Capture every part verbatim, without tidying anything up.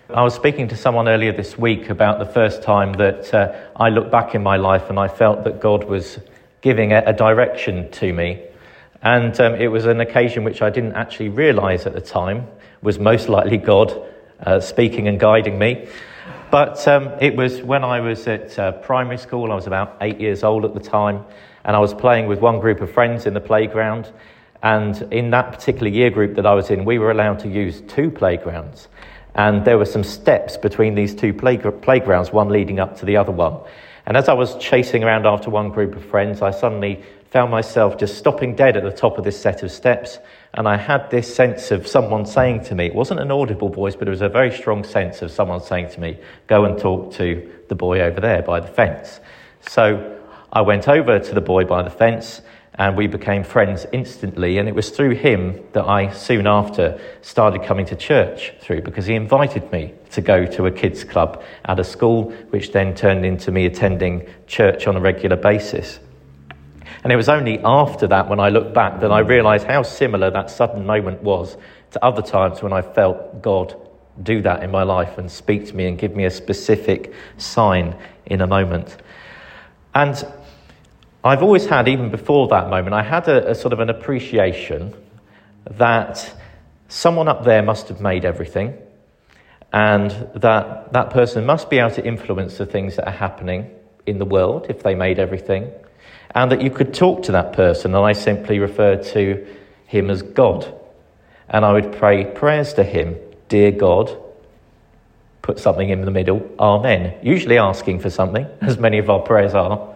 I was speaking to someone earlier this week about the first time that uh, I looked back in my life and I felt that God was giving a, a direction to me. And um, it was an occasion which I didn't actually realise at the time was most likely God uh, speaking and guiding me. But um, it was when I was at uh, primary school. I was about eight years old at the time, and I was playing with one group of friends in the playground. And in that particular year group that I was in, we were allowed to use two playgrounds. And there were some steps between these two play- playgrounds, one leading up to the other one. And as I was chasing around after one group of friends, I suddenly found myself just stopping dead at the top of this set of steps. And I had this sense of someone saying to me, it wasn't an audible voice, but it was a very strong sense of someone saying to me, go and talk to the boy over there by the fence. So I went over to the boy by the fence, and we became friends instantly. And it was through him that I soon after started coming to church through, because he invited me to go to a kids club at a school, which then turned into me attending church on a regular basis. And it was only after that, when I look back, that I realised how similar that sudden moment was to other times when I felt God do that in my life and speak to me and give me a specific sign in a moment. And I've always had, even before that moment, I had a, a sort of an appreciation that someone up there must have made everything, and that that person must be able to influence the things that are happening in the world if they made everything, and that you could talk to that person. And I simply referred to him as God. And I would pray prayers to him, dear God, put something in the middle, amen, usually asking for something, as many of our prayers are.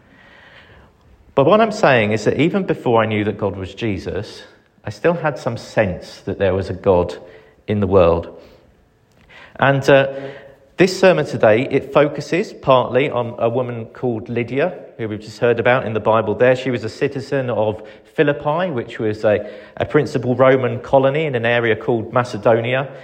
But what I'm saying is that even before I knew that God was Jesus, I still had some sense that there was a God in the world. And uh, this sermon today, it focuses partly on a woman called Lydia, who we've just heard about in the Bible there. She was a citizen of Philippi, which was a, a principal Roman colony in an area called Macedonia.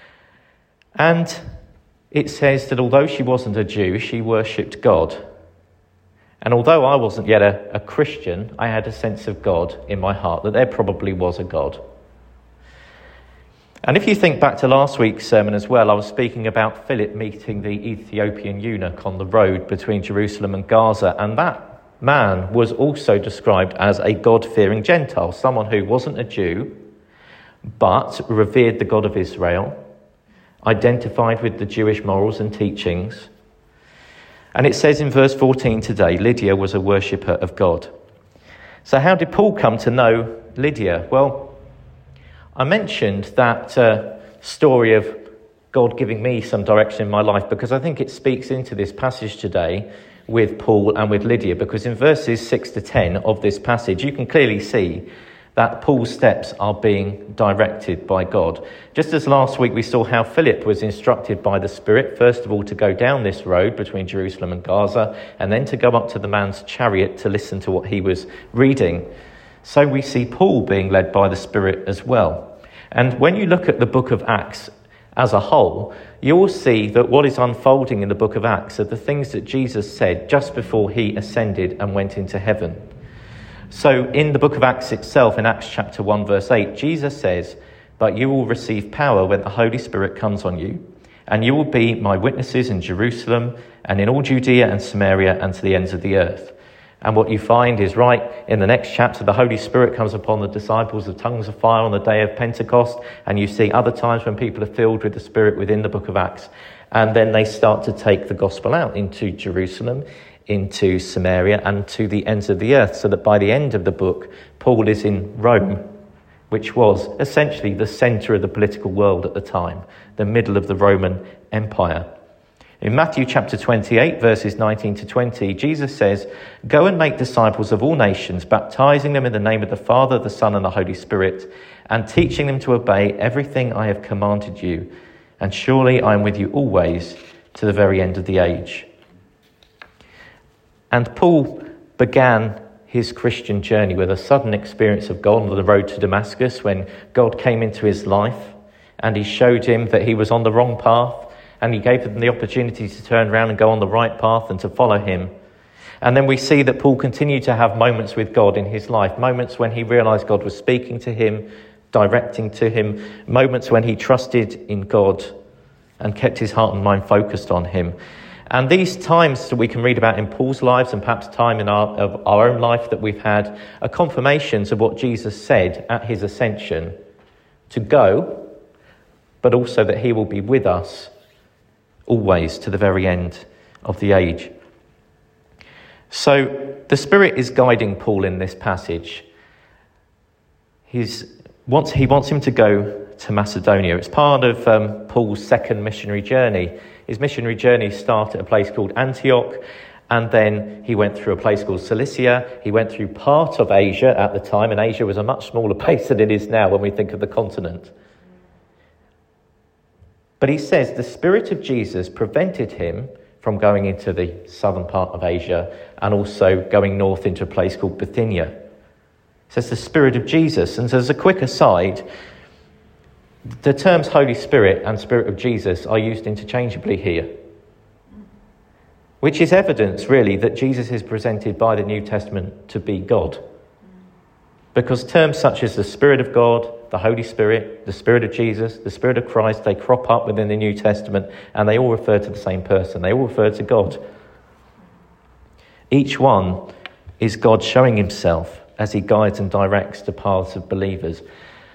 And it says that although she wasn't a Jew, she worshipped God. And although I wasn't yet a, a Christian, I had a sense of God in my heart, that there probably was a God. And if you think back to last week's sermon as well, I was speaking about Philip meeting the Ethiopian eunuch on the road between Jerusalem and Gaza. And that man was also described as a God-fearing Gentile, someone who wasn't a Jew, but revered the God of Israel, identified with the Jewish morals and teachings. And it says in verse fourteen today, Lydia was a worshipper of God. So how did Paul come to know Lydia? Well, I mentioned that uh, story of God giving me some direction in my life because I think it speaks into this passage today with Paul and with Lydia, because in verses six to ten of this passage, you can clearly see that Paul's steps are being directed by God. Just as last week we saw how Philip was instructed by the Spirit, first of all, to go down this road between Jerusalem and Gaza, and then to go up to the man's chariot to listen to what he was reading. So we see Paul being led by the Spirit as well. And when you look at the book of Acts as a whole, you will see that what is unfolding in the book of Acts are the things that Jesus said just before he ascended and went into heaven. So in the book of Acts itself, in Acts chapter one, verse eight, Jesus says, "But you will receive power when the Holy Spirit comes on you, and you will be my witnesses in Jerusalem and in all Judea and Samaria and to the ends of the earth." And what you find is right in the next chapter, the Holy Spirit comes upon the disciples of tongues of fire on the day of Pentecost. And you see other times when people are filled with the Spirit within the book of Acts. And then they start to take the gospel out into Jerusalem, into Samaria and to the ends of the earth, so that by the end of the book, Paul is in Rome, which was essentially the centre of the political world at the time, the middle of the Roman Empire. In Matthew chapter twenty-eight, verses nineteen to twenty, Jesus says, "Go and make disciples of all nations, baptizing them in the name of the Father, the Son and the Holy Spirit, and teaching them to obey everything I have commanded you. And surely I am with you always to the very end of the age." And Paul began his Christian journey with a sudden experience of God on the road to Damascus, when God came into his life and he showed him that he was on the wrong path, and he gave him the opportunity to turn around and go on the right path and to follow him. And then we see that Paul continued to have moments with God in his life, moments when he realised God was speaking to him, directing to him, moments when he trusted in God and kept his heart and mind focused on him. And these times that we can read about in Paul's lives, and perhaps time in our, of our own life that we've had, are confirmations of what Jesus said at his ascension, to go, but also that he will be with us always to the very end of the age. So the Spirit is guiding Paul in this passage. He's, wants, he wants him to go to Macedonia. It's part of um, Paul's second missionary journey. His missionary journey started at a place called Antioch, and then he went through a place called Cilicia. He went through part of Asia at the time, and Asia was a much smaller place than it is now when we think of the continent. But he says the Spirit of Jesus prevented him from going into the southern part of Asia and also going north into a place called Bithynia. It says the Spirit of Jesus. And as a quick aside, the terms Holy Spirit and Spirit of Jesus are used interchangeably here, which is evidence, really, that Jesus is presented by the New Testament to be God. Because terms such as the Spirit of God, the Holy Spirit, the Spirit of Jesus, the Spirit of Christ, they crop up within the New Testament, and they all refer to the same person. They all refer to God. Each one is God showing himself as he guides and directs the paths of believers.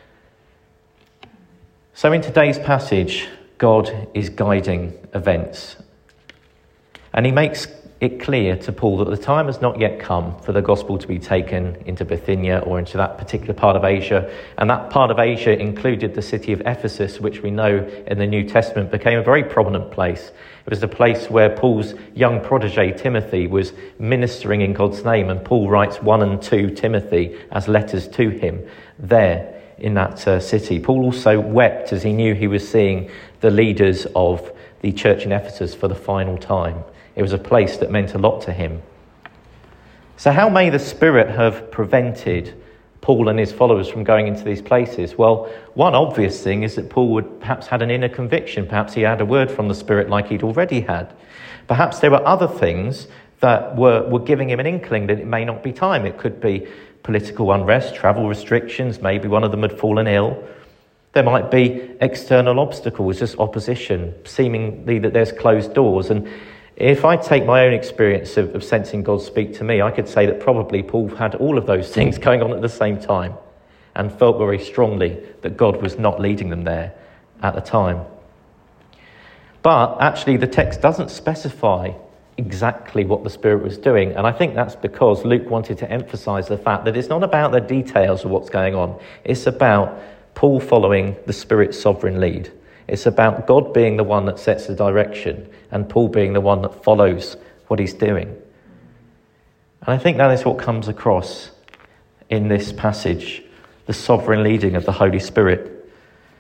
So in today's passage, God is guiding events. And he makes it clear to Paul that the time has not yet come for the gospel to be taken into Bithynia or into that particular part of Asia. And that part of Asia included the city of Ephesus, which we know in the New Testament became a very prominent place. It was the place where Paul's young protege, Timothy, was ministering in God's name. And Paul writes one and two Timothy as letters to him there in that uh, city. Paul also wept as he knew he was seeing the leaders of the church in Ephesus for the final time. It was a place that meant a lot to him. So how may the Spirit have prevented Paul and his followers from going into these places? Well, one obvious thing is that Paul would perhaps had an inner conviction. Perhaps he had a word from the Spirit like he'd already had. Perhaps there were other things that were, were giving him an inkling that it may not be time. It could be political unrest, travel restrictions, maybe one of them had fallen ill. There might be external obstacles, just opposition, seemingly that there's closed doors. And if I take my own experience of, of sensing God speak to me, I could say that probably Paul had all of those things going on at the same time and felt very strongly that God was not leading them there at the time. But actually the text doesn't specify exactly what the Spirit was doing, and I think that's because Luke wanted to emphasise the fact that it's not about the details of what's going on. It's about Paul following the Spirit's sovereign lead. It's about God being the one that sets the direction and Paul being the one that follows what he's doing. And I think that is what comes across in this passage, the sovereign leading of the Holy Spirit.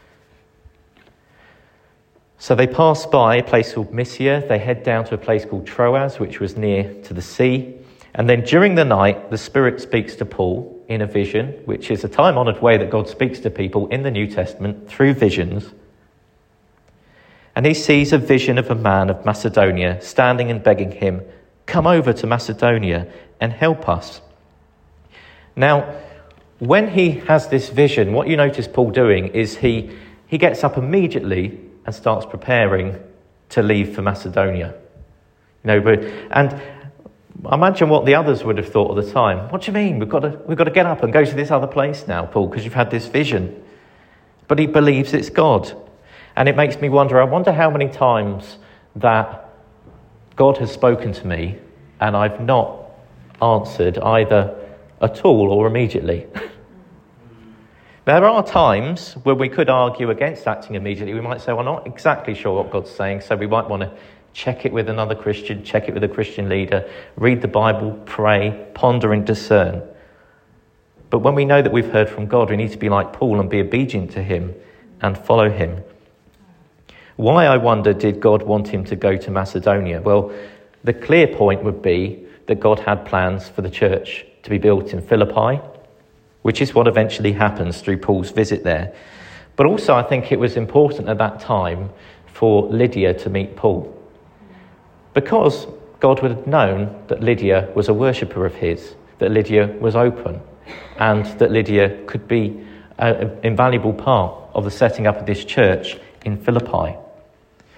So they pass by a place called Mysia. They head down to a place called Troas, which was near to the sea. And then during the night, the Spirit speaks to Paul in a vision, which is a time-honoured way that God speaks to people in the New Testament through visions. And he sees a vision of a man of Macedonia standing and begging him, "Come over to Macedonia and help us." Now, when he has this vision, what you notice Paul doing is he, he gets up immediately and starts preparing to leave for Macedonia. You know, but, and imagine what the others would have thought at the time. What do you mean? We've got to, we've got to get up and go to this other place now, Paul, because you've had this vision. But he believes it's God. And it makes me wonder, I wonder how many times that God has spoken to me and I've not answered either at all or immediately. There are times where we could argue against acting immediately. We might say, well, I'm not exactly sure what God's saying, so we might want to check it with another Christian, check it with a Christian leader, read the Bible, pray, ponder and discern. But when we know that we've heard from God, we need to be like Paul and be obedient to him and follow him. Why, I wonder, did God want him to go to Macedonia? Well, the clear point would be that God had plans for the church to be built in Philippi, which is what eventually happens through Paul's visit there. But also I think it was important at that time for Lydia to meet Paul, because God would have known that Lydia was a worshipper of his, that Lydia was open, and that Lydia could be an invaluable part of the setting up of this church in Philippi.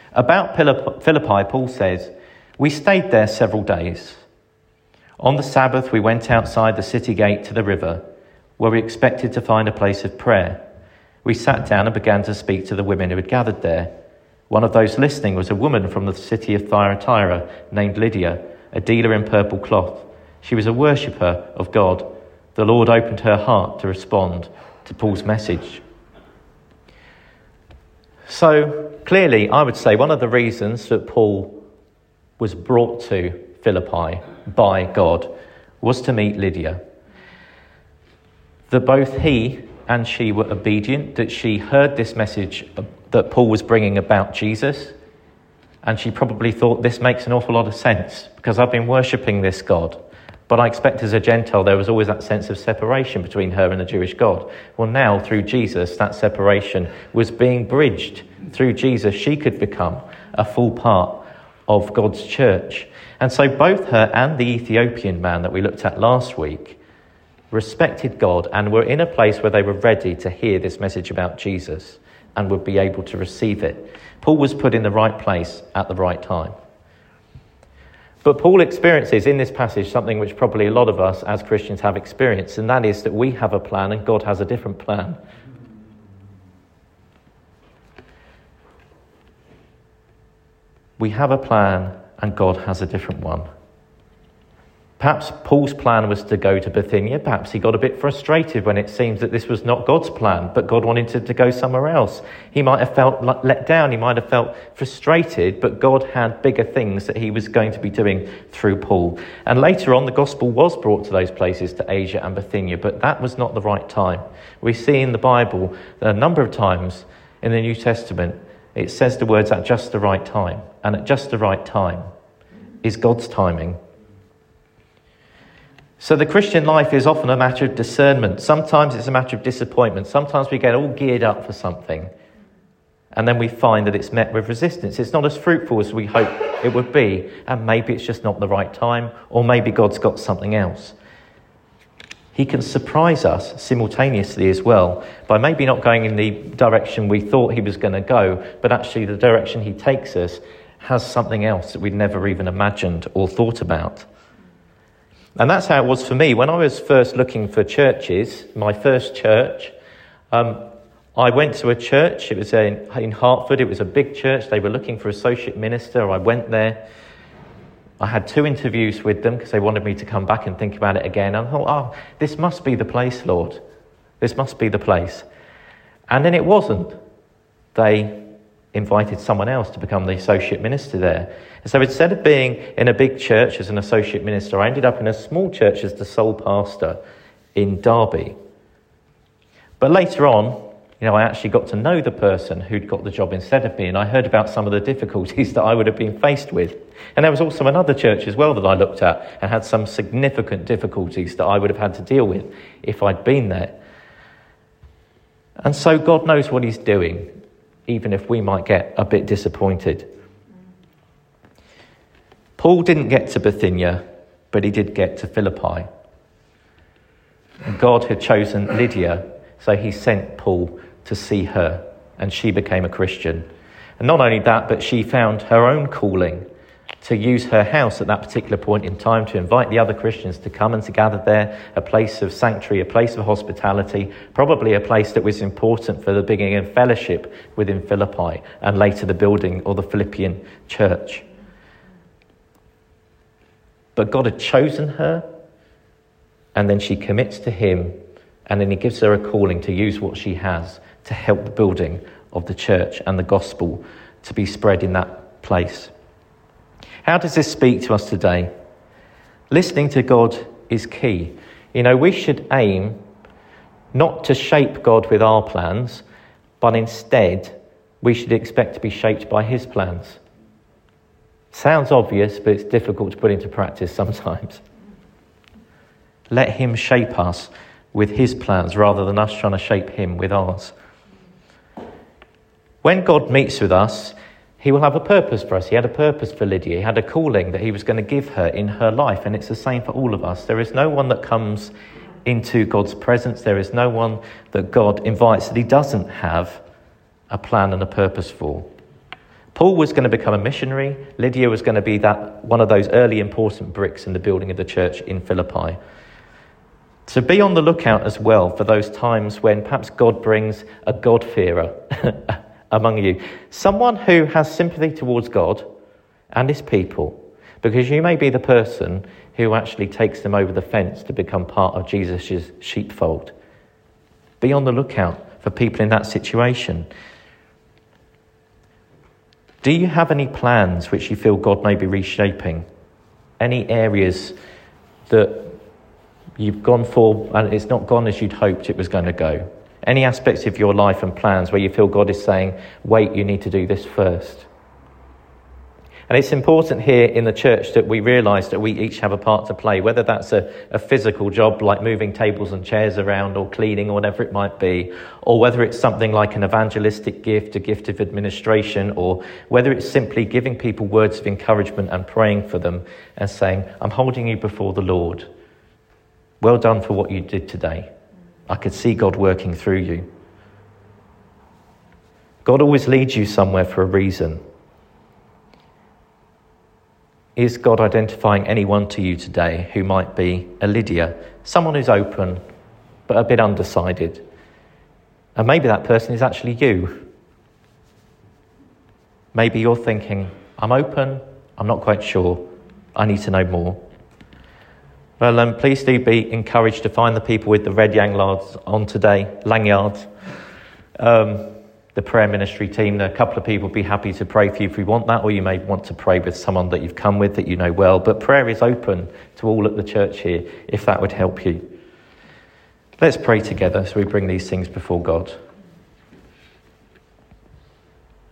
About Philippi, Paul says, "We stayed there several days. On the Sabbath, we went outside the city gate to the river, where we expected to find a place of prayer. We sat down and began to speak to the women who had gathered there. One of those listening was a woman from the city of Thyatira named Lydia, a dealer in purple cloth. She was a worshipper of God. The Lord opened her heart to respond to Paul's message." So clearly, I would say one of the reasons that Paul was brought to Philippi by God was to meet Lydia. That both he and she were obedient, that she heard this message that Paul was bringing about Jesus, and she probably thought, this makes an awful lot of sense because I've been worshipping this God. But I expect as a Gentile there was always that sense of separation between her and the Jewish God. Well, now through Jesus that separation was being bridged. Through Jesus she could become a full part of God's church. And so both her and the Ethiopian man that we looked at last week respected God and were in a place where they were ready to hear this message about Jesus and would be able to receive it. Paul was put in the right place at the right time. But Paul experiences in this passage something which probably a lot of us as Christians have experienced, and that is that we have a plan and God has a different plan. We have a plan and God has a different one. Perhaps Paul's plan was to go to Bithynia. Perhaps he got a bit frustrated when it seems that this was not God's plan, but God wanted him to go somewhere else. He might have felt let down. He might have felt frustrated, but God had bigger things that he was going to be doing through Paul. And later on, the gospel was brought to those places, to Asia and Bithynia, but that was not the right time. We see in the Bible that a number of times in the New Testament, it says the words at just the right time. And at just the right time is God's timing. So the Christian life is often a matter of discernment. Sometimes it's a matter of disappointment. Sometimes we get all geared up for something and then we find that it's met with resistance. It's not as fruitful as we hope it would be, and maybe it's just not the right time, or maybe God's got something else. He can surprise us simultaneously as well by maybe not going in the direction we thought he was going to go, but actually the direction he takes us has something else that we'd never even imagined or thought about. And that's how it was for me. When I was first looking for churches, my first church, um, I went to a church. It was in, in Hertford. It was a big church. They were looking for associate minister. I went there. I had two interviews with them because they wanted me to come back and think about it again. And I thought, oh, this must be the place, Lord. This must be the place. And then it wasn't. They invited someone else to become the associate minister there. And so instead of being in a big church as an associate minister, I ended up in a small church as the sole pastor in Derby. But later on, you know, I actually got to know the person who'd got the job instead of me, and I heard about some of the difficulties that I would have been faced with. And there was also another church as well that I looked at and had some significant difficulties that I would have had to deal with if I'd been there. And so God knows what he's doing, even if we might get a bit disappointed. Paul didn't get to Bithynia, but he did get to Philippi. And God had chosen Lydia, so he sent Paul to see her, and she became a Christian. And not only that, but she found her own calling to use her house at that particular point in time to invite the other Christians to come and to gather there, a place of sanctuary, a place of hospitality, probably a place that was important for the beginning of fellowship within Philippi, and later the building or the Philippian church. But God had chosen her, and then she commits to him, and then he gives her a calling to use what she has to help the building of the church and the gospel to be spread in that place. How does this speak to us today? Listening to God is key. You know, we should aim not to shape God with our plans, but instead we should expect to be shaped by his plans. Sounds obvious, but it's difficult to put into practice sometimes. Let him shape us with his plans rather than us trying to shape him with ours. When God meets with us, he will have a purpose for us. He had a purpose for Lydia. He had a calling that he was going to give her in her life, and it's the same for all of us. There is no one that comes into God's presence. There is no one that God invites that he doesn't have a plan and a purpose for. Paul was going to become a missionary. Lydia was going to be that one of those early important bricks in the building of the church in Philippi. So be on the lookout as well for those times when perhaps God brings a God-fearer among you. Someone who has sympathy towards God and his people, because you may be the person who actually takes them over the fence to become part of Jesus' sheepfold. Be on the lookout for people in that situation. Do you have any plans which you feel God may be reshaping? Any areas that you've gone for and it's not gone as you'd hoped it was going to go? Any aspects of your life and plans where you feel God is saying, wait, you need to do this first? And it's important here in the church that we realise that we each have a part to play, whether that's a, a physical job like moving tables and chairs around or cleaning or whatever it might be, or whether it's something like an evangelistic gift, a gift of administration, or whether it's simply giving people words of encouragement and praying for them and saying, I'm holding you before the Lord. Well done for what you did today. I could see God working through you. God always leads you somewhere for a reason. Is God identifying anyone to you today who might be a Lydia, someone who's open but a bit undecided? And maybe that person is actually you. Maybe you're thinking, I'm open, I'm not quite sure, I need to know more. Well, um, please do be encouraged to find the people with the red lanyards on today, lanyards. Um, the prayer ministry team, a couple of people will be happy to pray for you if you want that, or you may want to pray with someone that you've come with that you know well. But prayer is open to all at the church here, if that would help you. Let's pray together as we bring these things before God.